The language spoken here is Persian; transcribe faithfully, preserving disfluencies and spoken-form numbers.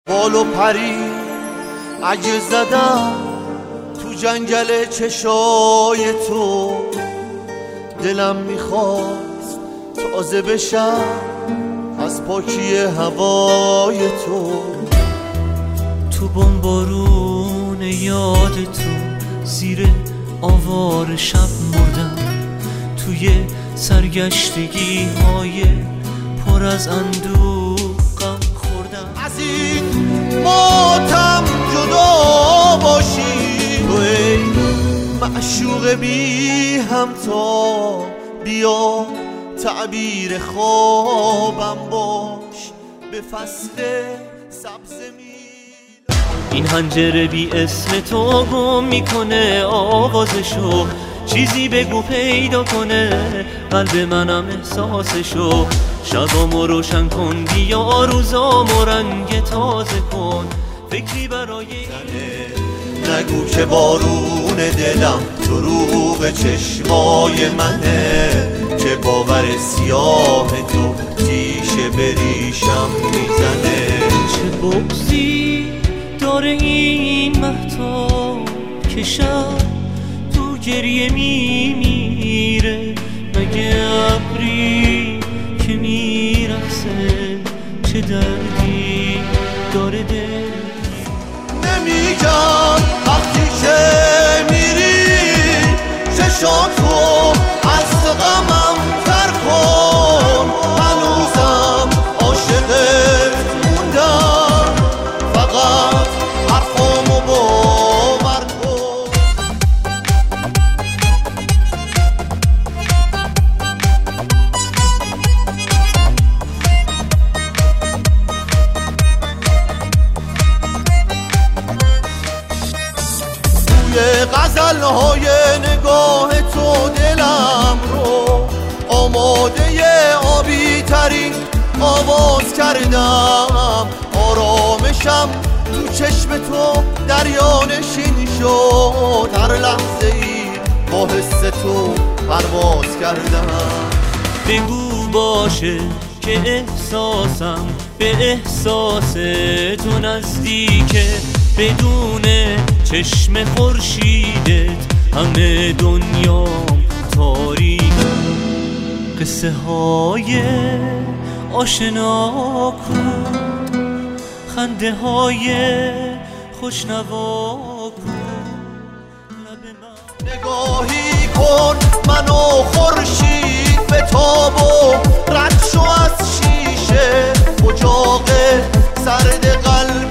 بال و پری اگه زدم تو جنگل چشای تو، دلم میخواست تازه بشم از پاکی هوای تو. تو بمبارون یاد تو زیر آوار شب مردم، توی سرگشتگی های پر از اندوه غم خوردم. از این ماتم جدا باشی تو ای معشوق بی همتا، بیا تعبیر خوابم باش به فصل سبز میل. این حنجره بی اسم تو گم میکنه آوازشو، چیزی بگو پیدا کنه قلب منم احساسشو. شبامو روشن کن بیا روزامو رنگ تازه کن، فکری برای نگو که بارون دلم دروغ چشمای منه، که باور سیاه تو تیشه بریشم میزنه. چه بغضی داره این مهتاب که شب تو گریه میمیره، مگه ابری که میرسه چه دردی داره دل. نمیگم وقتی که میری چشاتو از غمم تر کن، هنوزم عاشقت موندم، فقط حرفامو باور کن. توی غزل‌های نگاه تو دلم رو آماده آبی ترین آواز کردم، آرامشم تو چشم تو دریا نشین شد، هر لحظه ای با حس تو پرواز کردم. بگو باشه که احساسم به احساس تو نزدیکه، بدون چشم خورشیدت همه دنیام تاریکه. قصه های آشنا کن، خنده های خوشنوا کن، نگاهی کن منو خورشید به تاب و رد شو از شیشه، اجاق سرد قلب